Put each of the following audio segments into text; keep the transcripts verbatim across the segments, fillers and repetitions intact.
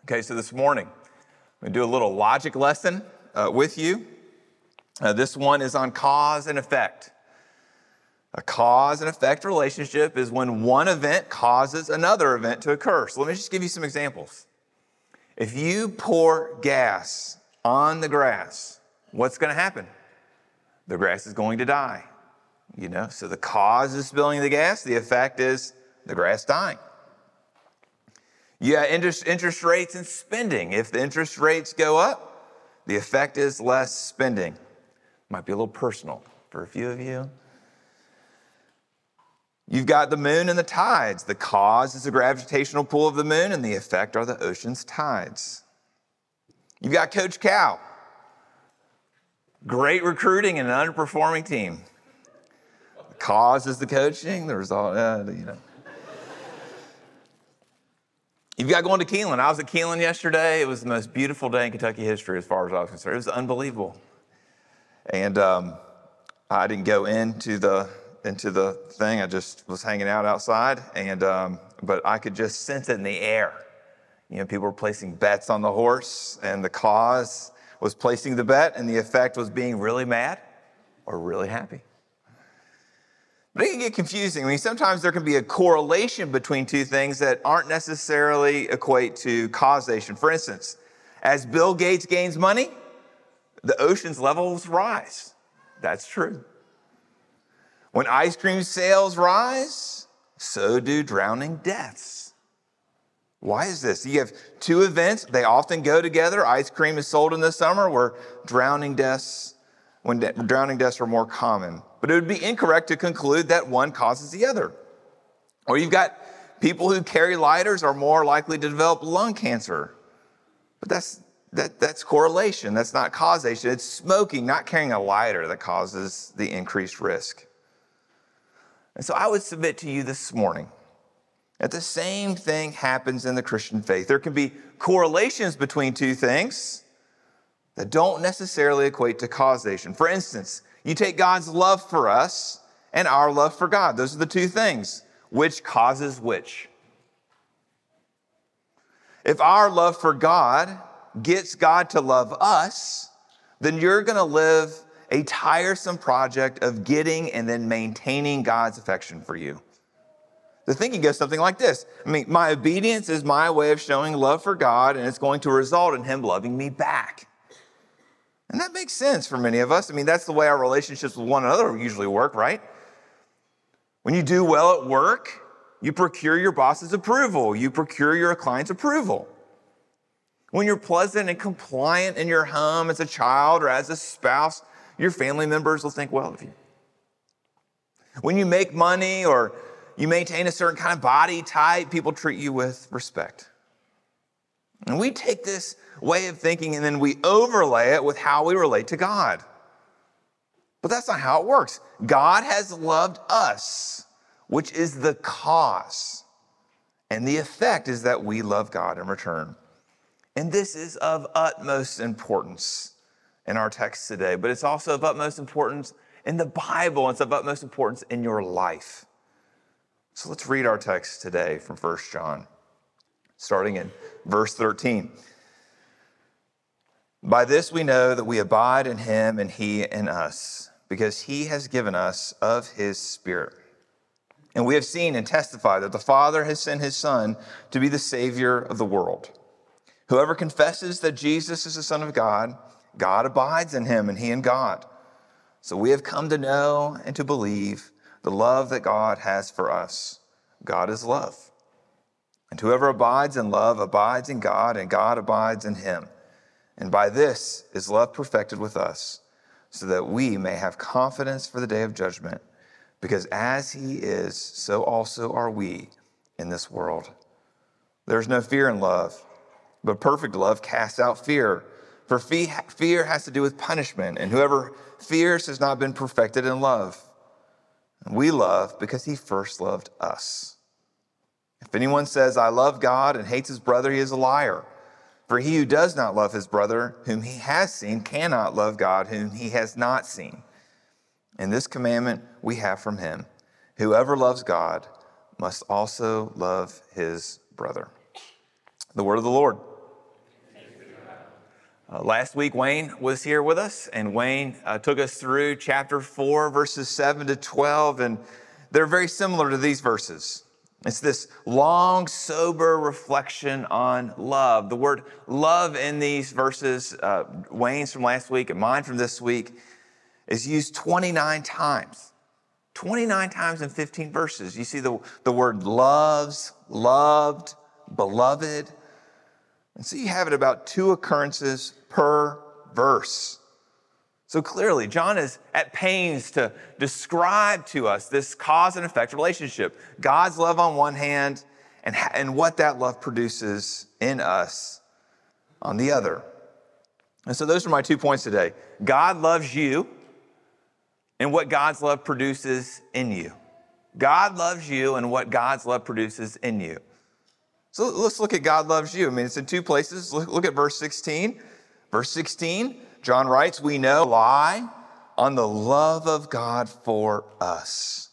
Okay, so this morning, I'm going to do a little logic lesson uh, with you. Uh, this one is on cause and effect. A cause and effect relationship is when one event causes another event to occur. So let me just give you some examples. If you pour gas on the grass, what's going to happen? The grass is going to die. You know, so the cause is spilling the gas. The effect is the grass dying. Yeah, interest, interest rates and spending. If the interest rates go up, the effect is less spending. Might be a little personal for a few of you. You've got the moon and the tides. The cause is the gravitational pull of the moon, and the effect are the ocean's tides. You've got Coach Cal. Great recruiting and an underperforming team. The cause is the coaching, the result, uh, you know. You've got going to Keelan. I was at Keelan yesterday. It was the most beautiful day in Kentucky history as far as I was concerned. It was unbelievable. And um, I didn't go into the into the thing. I just was hanging out outside. And um, but I could just sense it in the air. You know, people were placing bets on the horse, and the cause was placing the bet, and the effect was being really mad or really happy. But it can get confusing. I mean, sometimes there can be a correlation between two things that aren't necessarily equate to causation. For instance, as Bill Gates gains money, the ocean's levels rise. That's true. When ice cream sales rise, so do drowning deaths. Why is this? You have two events. They often go together. Ice cream is sold in the summer where drowning deaths, when de- drowning deaths are more common. But it would be incorrect to conclude that one causes the other. Or you've got people who carry lighters are more likely to develop lung cancer. But that's that, that's correlation. That's not causation. It's smoking, not carrying a lighter, that causes the increased risk. And so I would submit to you this morning that the same thing happens in the Christian faith. There can be correlations between two things that don't necessarily equate to causation. For instance, you take God's love for us and our love for God. Those are the two things. Which causes which? If our love for God gets God to love us, then you're going to live a tiresome project of getting and then maintaining God's affection for you. The thinking goes something like this. I mean, my obedience is my way of showing love for God, and it's going to result in Him loving me back. And that makes sense for many of us. I mean, that's the way our relationships with one another usually work, right? When you do well at work, you procure your boss's approval. You procure your client's approval. When you're pleasant and compliant in your home as a child or as a spouse, your family members will think well of you. When you make money or you maintain a certain kind of body type, people treat you with respect. And we take this way of thinking and then we overlay it with how we relate to God. But that's not how it works. God has loved us, which is the cause. And the effect is that we love God in return. And this is of utmost importance in our text today, but it's also of utmost importance in the Bible. It's of utmost importance in your life. So let's read our text today from First John, starting in verse thirteen. By this we know that we abide in Him and He in us, because He has given us of His Spirit. And we have seen and testified that the Father has sent His Son to be the Savior of the world. Whoever confesses that Jesus is the Son of God, God abides in him and he in God. So we have come to know and to believe the love that God has for us. God is love. And whoever abides in love abides in God, and God abides in him. And by this is love perfected with us, so that we may have confidence for the day of judgment. Because as he is, so also are we in this world. There's no fear in love, but perfect love casts out fear. For fear has to do with punishment, and whoever fears has not been perfected in love. And we love because he first loved us. If anyone says, I love God, and hates his brother, he is a liar. For he who does not love his brother, whom he has seen, cannot love God, whom he has not seen. And this commandment we have from him: whoever loves God must also love his brother. The word of the Lord. Uh, last week, Wayne was here with us, and Wayne uh, took us through chapter four, verses seven to twelve, and they're very similar to these verses. It's this long, sober reflection on love. The word love in these verses, uh, Wayne's from last week and mine from this week, is used twenty-nine times. twenty-nine times in fifteen verses. You see the, the word loves, loved, beloved. And so you have it about two occurrences per verse. So clearly, John is at pains to describe to us this cause and effect relationship. God's love on one hand, and, and what that love produces in us on the other. And so those are my two points today. God loves you, and what God's love produces in you. God loves you, and what God's love produces in you. So let's look at God loves you. I mean, it's in two places. Look, look at verse sixteen. Verse sixteen, John writes, we know, rely on the love of God for us.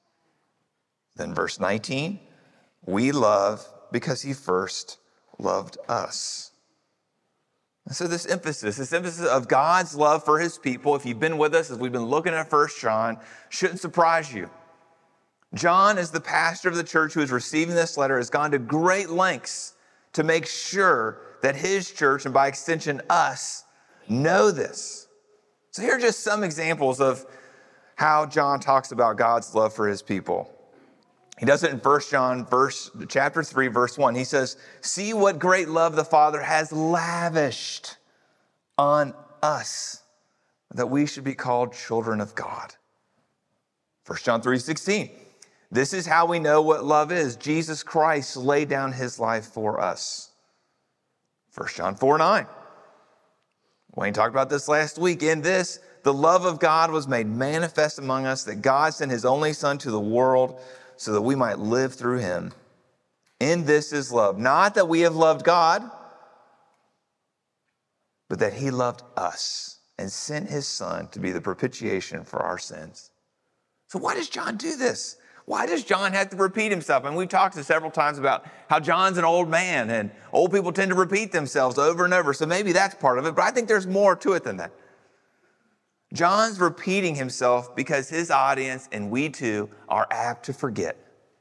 Then verse nineteen, we love because he first loved us. And so this emphasis, this emphasis of God's love for his people, if you've been with us as we've been looking at First John, shouldn't surprise you. John, as the pastor of the church who is receiving this letter, has gone to great lengths to make sure that his church, and by extension us, know this. So here are just some examples of how John talks about God's love for his people. He does it in First John verse, chapter three, verse one. He says, see what great love the Father has lavished on us, that we should be called children of God. First John three sixteen. This is how we know what love is. Jesus Christ laid down his life for us. First John four nine. Wayne talked about this last week. In this, the love of God was made manifest among us, that God sent his only Son to the world so that we might live through him. In this is love. Not that we have loved God, but that he loved us and sent his Son to be the propitiation for our sins. So why does John do this? Why does John have to repeat himself? And we've talked several times about how John's an old man, and old people tend to repeat themselves over and over. So maybe that's part of it, but I think there's more to it than that. John's repeating himself because his audience, and we too, are apt to forget.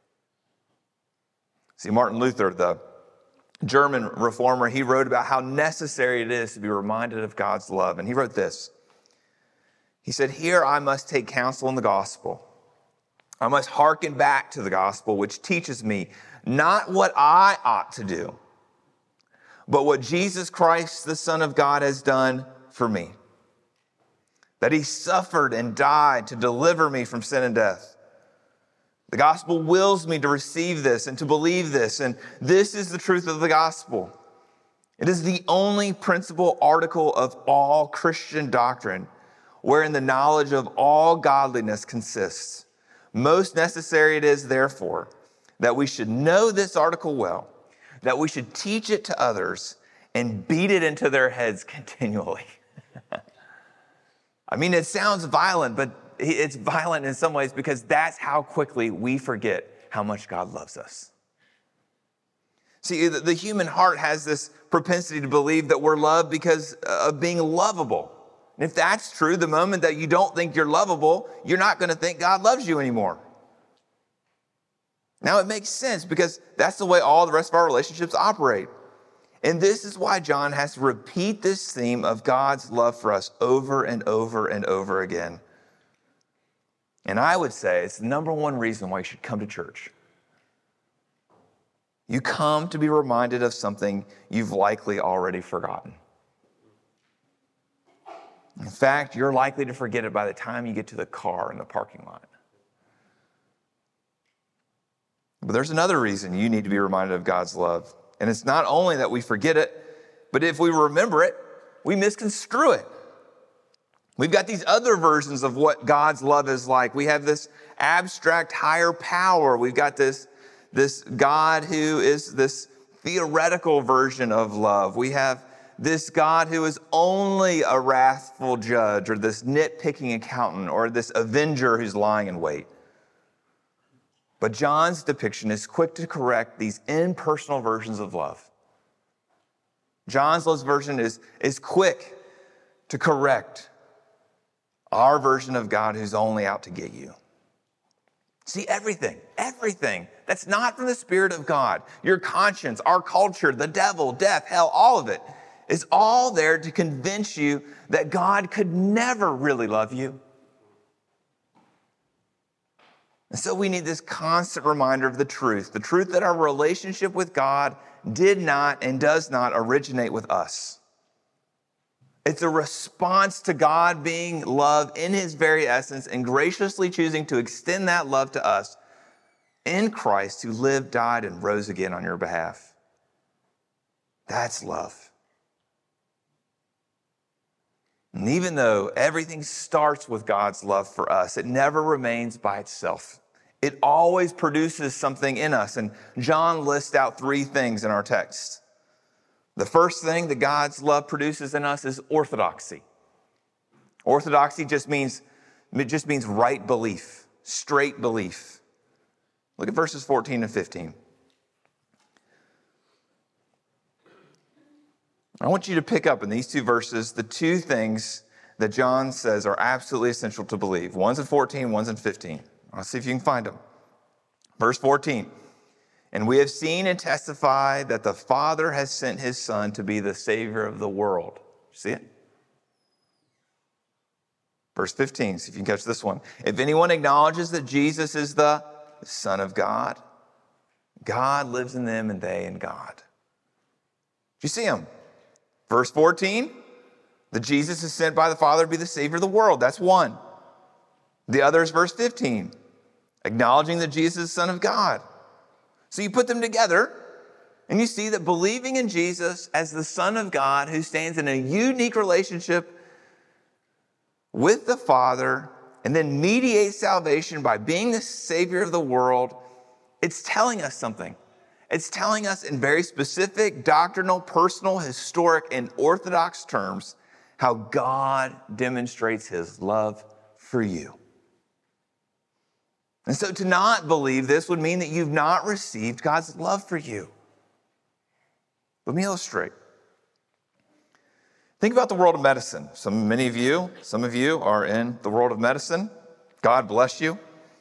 See, Martin Luther, the German reformer, he wrote about how necessary it is to be reminded of God's love. And he wrote this. He said, here I must take counsel in the gospel. I must hearken back to the gospel, which teaches me not what I ought to do, but what Jesus Christ, the Son of God, has done for me. That he suffered and died to deliver me from sin and death. The gospel wills me to receive this and to believe this, and this is the truth of the gospel. It is the only principal article of all Christian doctrine, wherein the knowledge of all godliness consists. Most necessary it is, therefore, that we should know this article well, that we should teach it to others and beat it into their heads continually. I mean, it sounds violent, but it's violent in some ways because that's how quickly we forget how much God loves us. See, the human heart has this propensity to believe that we're loved because of being lovable. And if that's true, the moment that you don't think you're lovable, you're not going to think God loves you anymore. Now, it makes sense because that's the way all the rest of our relationships operate. And this is why John has to repeat this theme of God's love for us over and over and over again. And I would say it's the number one reason why you should come to church. You come to be reminded of something you've likely already forgotten. In fact, you're likely to forget it by the time you get to the car in the parking lot. But there's another reason you need to be reminded of God's love. And it's not only that we forget it, but if we remember it, we misconstrue it. We've got these other versions of what God's love is like. We have this abstract higher power. We've got this, this God who is this theoretical version of love. We have this God who is only a wrathful judge, or this nitpicking accountant, or this avenger who's lying in wait. But John's depiction is quick to correct these impersonal versions of love. John's love version is, is quick to correct. Our version of God who's only out to get you. See, everything, everything that's not from the Spirit of God, your conscience, our culture, the devil, death, hell, all of it is all there to convince you that God could never really love you. And so we need this constant reminder of the truth, the truth that our relationship with God did not and does not originate with us. It's a response to God being love in his very essence and graciously choosing to extend that love to us in Christ, who lived, died, and rose again on your behalf. That's love. And even though everything starts with God's love for us, it never remains by itself. It always produces something in us. And John lists out three things in our text. The first thing that God's love produces in us is orthodoxy. Orthodoxy just means, it just means right belief, straight belief. Look at verses fourteen and fifteen. I want you to pick up in these two verses the two things that John says are absolutely essential to believe. One's in fourteen, one's in fifteen. I'll see if you can find them. Verse fourteen. And we have seen and testified that the Father has sent his Son to be the Savior of the world. See it? Verse fifteen, see if you can catch this one. If anyone acknowledges that Jesus is the Son of God, God lives in them and they in God. Do you see him? Verse fourteen, that Jesus is sent by the Father to be the Savior of the world. That's one. The other is verse fifteen, acknowledging that Jesus is the Son of God. So you put them together, and you see that believing in Jesus as the Son of God, who stands in a unique relationship with the Father, and then mediates salvation by being the Savior of the world, it's telling us something. It's telling us in very specific, doctrinal, personal, historic, and orthodox terms how God demonstrates his love for you. And so to not believe this would mean that you've not received God's love for you. Let me illustrate. Think about the world of medicine. Some, many of you, some of you are in the world of medicine. God bless you.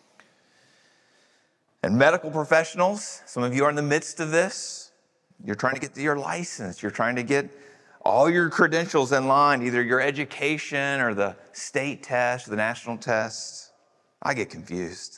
And medical professionals, some of you are in the midst of this. You're trying to get your license. You're trying to get all your credentials in line, either your education or the state test, the national test. I get confused.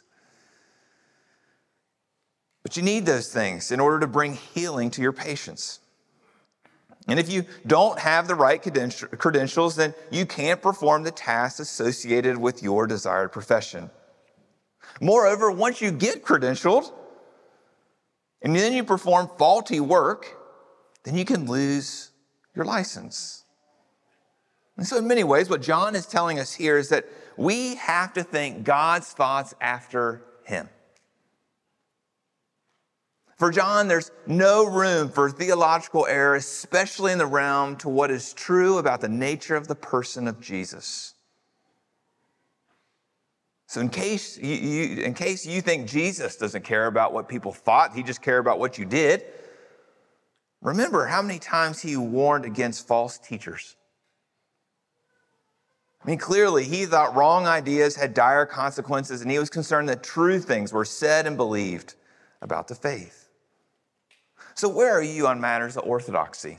But you need those things in order to bring healing to your patients. And if you don't have the right credentials, then you can't perform the tasks associated with your desired profession. Moreover, once you get credentialed, and then you perform faulty work, then you can lose your license. And so in many ways, what John is telling us here is that we have to think God's thoughts after him. For John, there's no room for theological error, especially in the realm to what is true about the nature of the person of Jesus. So in case you, you, in case you think Jesus doesn't care about what people thought, he just cared about what you did, remember how many times he warned against false teachers. I mean, clearly he thought wrong ideas had dire consequences, and he was concerned that true things were said and believed about the faith. So where are you on matters of orthodoxy?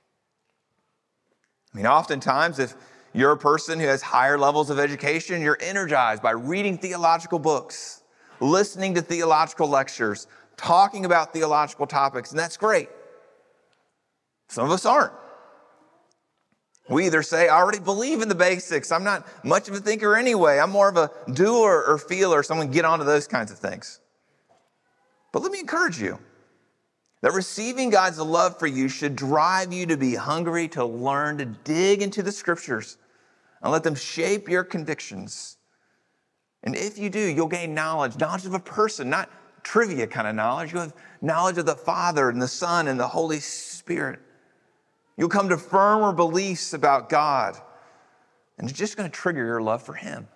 I mean, oftentimes if you're a person who has higher levels of education, you're energized by reading theological books, listening to theological lectures, talking about theological topics, and that's great. Some of us aren't. We either say, I already believe in the basics. I'm not much of a thinker anyway. I'm more of a doer or feeler. Someone get onto those kinds of things. But let me encourage you that receiving God's love for you should drive you to be hungry to learn, to dig into the scriptures and let them shape your convictions. And if you do, you'll gain knowledge, knowledge of a person, not trivia kind of knowledge. You'll have knowledge of the Father and the Son and the Holy Spirit. You'll come to firmer beliefs about God, and it's just going to trigger your love for him.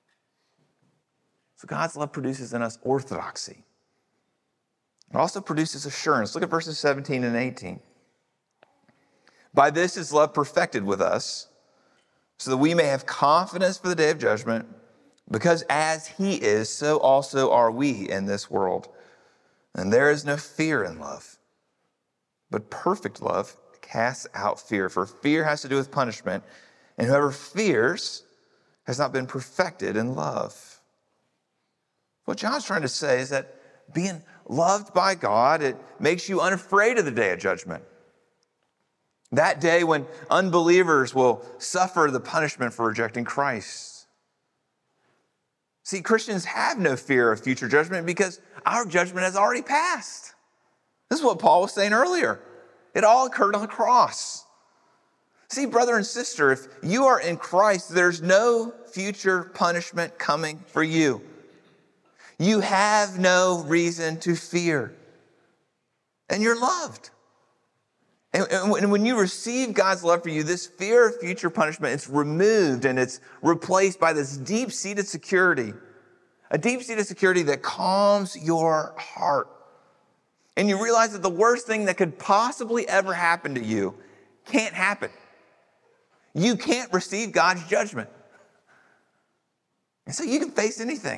So God's love produces in us orthodoxy. It also produces assurance. Look at verses seventeen and eighteen. By this is love perfected with us, so that we may have confidence for the day of judgment, because as he is, so also are we in this world. And there is no fear in love, but perfect love casts out fear, for fear has to do with punishment, and whoever fears has not been perfected in love. What John's trying to say is that being loved by God, it makes you unafraid of the day of judgment. That day when unbelievers will suffer the punishment for rejecting Christ. See, Christians have no fear of future judgment because our judgment has already passed. This is what Paul was saying earlier. It all occurred on the cross. See, brother and sister, if you are in Christ, there's no future punishment coming for you. You have no reason to fear. And you're loved. And when you receive God's love for you, this fear of future punishment, it's removed and it's replaced by this deep-seated security. A deep-seated security that calms your heart. And you realize that the worst thing that could possibly ever happen to you can't happen. You can't receive God's judgment. And so you can face anything.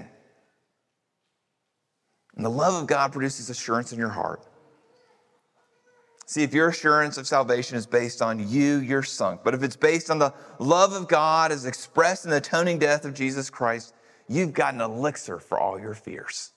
And the love of God produces assurance in your heart. See, if your assurance of salvation is based on you, you're sunk. But if it's based on the love of God as expressed in the atoning death of Jesus Christ, you've got an elixir for all your fears.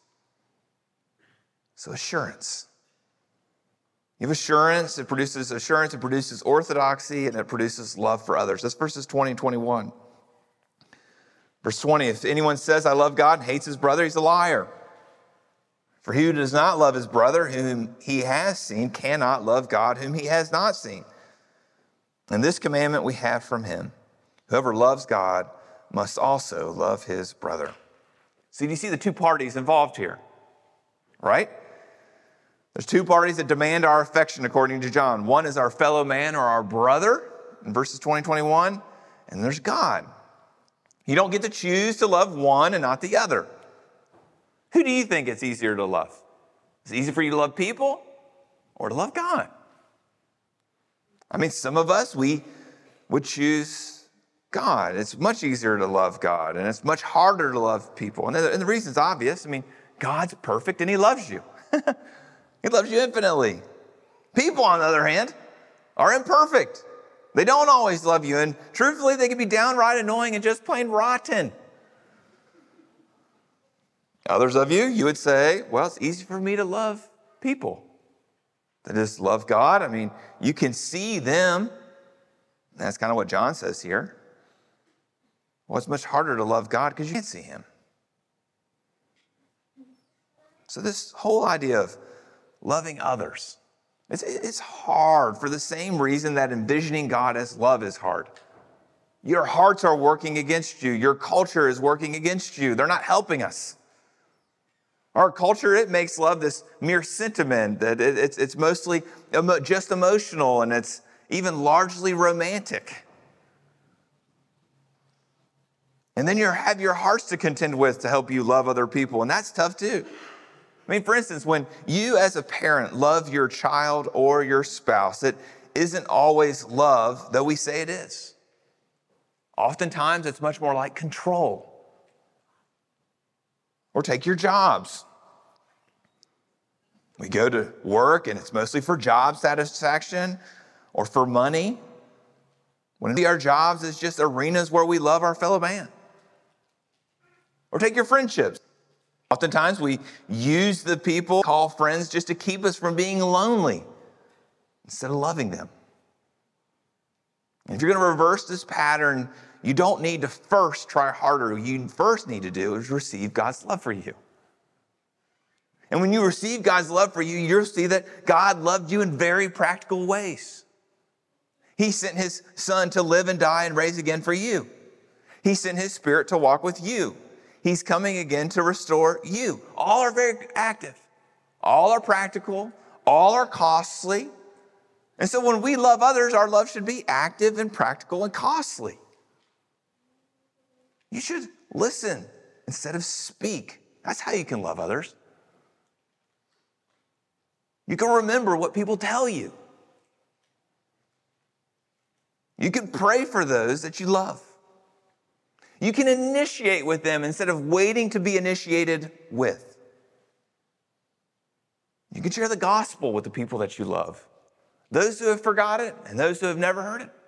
So assurance. You have assurance, it produces assurance, it produces orthodoxy, and it produces love for others. That's verses twenty and twenty-one. Verse twenty, if anyone says, I love God and hates his brother, he's a liar. For he who does not love his brother whom he has seen cannot love God whom he has not seen. And this commandment we have from him. Whoever loves God must also love his brother. So do you see the two parties involved here? Right? There's two parties that demand our affection according to John. One is our fellow man or our brother in verses twenty and twenty-one. And there's God. You don't get to choose to love one and not the other. Who do you think it's easier to love? Is it easy for you to love people or to love God? I mean, some of us, we would choose God. It's much easier to love God, and it's much harder to love people. And the, and the reason's obvious. I mean, God's perfect, and he loves you. He loves you infinitely. People, on the other hand, are imperfect. They don't always love you, and truthfully, they can be downright annoying and just plain rotten. Others of you, you would say, well, it's easy for me to love people. That is, love God. I mean, you can see them. That's kind of what John says here. Well, it's much harder to love God because you can't see him. So this whole idea of loving others, it's, it's hard for the same reason that envisioning God as love is hard. Your hearts are working against you. Your culture is working against you. They're not helping us. Our culture, it makes love this mere sentiment, that it, it's, it's mostly emo- just emotional, and it's even largely romantic. And then you have your hearts to contend with to help you love other people, and that's tough too. I mean, for instance, when you as a parent love your child or your spouse, it isn't always love, though we say it is. Oftentimes, it's much more like control. Or take your jobs. We go to work and it's mostly for job satisfaction or for money. When our jobs is just arenas where we love our fellow man. Or take your friendships. Oftentimes we use the people call friends just to keep us from being lonely instead of loving them. And if you're going to reverse this pattern, you don't need to first try harder. What you first need to do is receive God's love for you. And when you receive God's love for you, you'll see that God loved you in very practical ways. He sent his son to live and die and raise again for you. He sent his spirit to walk with you. He's coming again to restore you. All are very active. All are practical. All are costly. And so when we love others, our love should be active and practical and costly. You should listen instead of speak. That's how you can love others. You can remember what people tell you. You can pray for those that you love. You can initiate with them instead of waiting to be initiated with. You can share the gospel with the people that you love, those who have forgot it and those who have never heard it.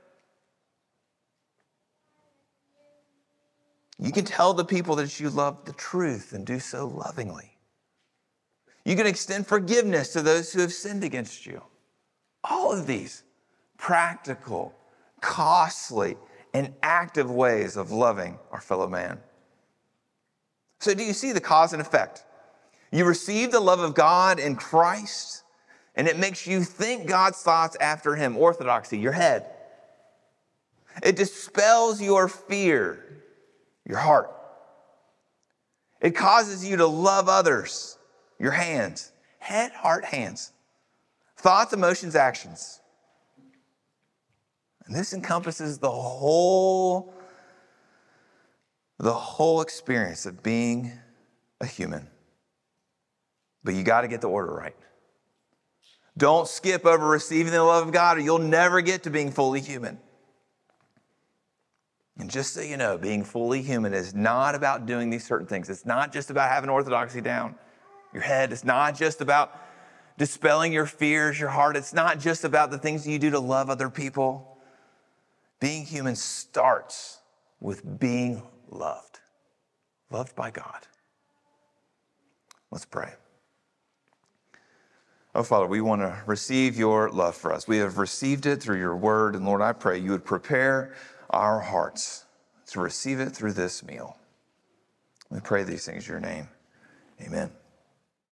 You can tell the people that you love the truth and do so lovingly. You can extend forgiveness to those who have sinned against you. All of these practical, costly, and active ways of loving our fellow man. So do you see the cause and effect? You receive the love of God in Christ, and it makes you think God's thoughts after him. Orthodoxy, your head. It dispels your fear, your heart. It causes you to love others, your hands. Head, heart, hands. Thoughts, emotions, actions. And this encompasses the whole, the whole experience of being a human. But you got to get the order right. Don't skip over receiving the love of God, or you'll never get to being fully human. And just so you know, being fully human is not about doing these certain things. It's not just about having orthodoxy down your head. It's not just about dispelling your fears, your heart. It's not just about the things you do to love other people. Being human starts with being loved, loved by God. Let's pray. Oh, Father, we want to receive your love for us. We have received it through your word. And Lord, I pray you would prepare our hearts to receive it through this meal. We pray these things in your name. Amen.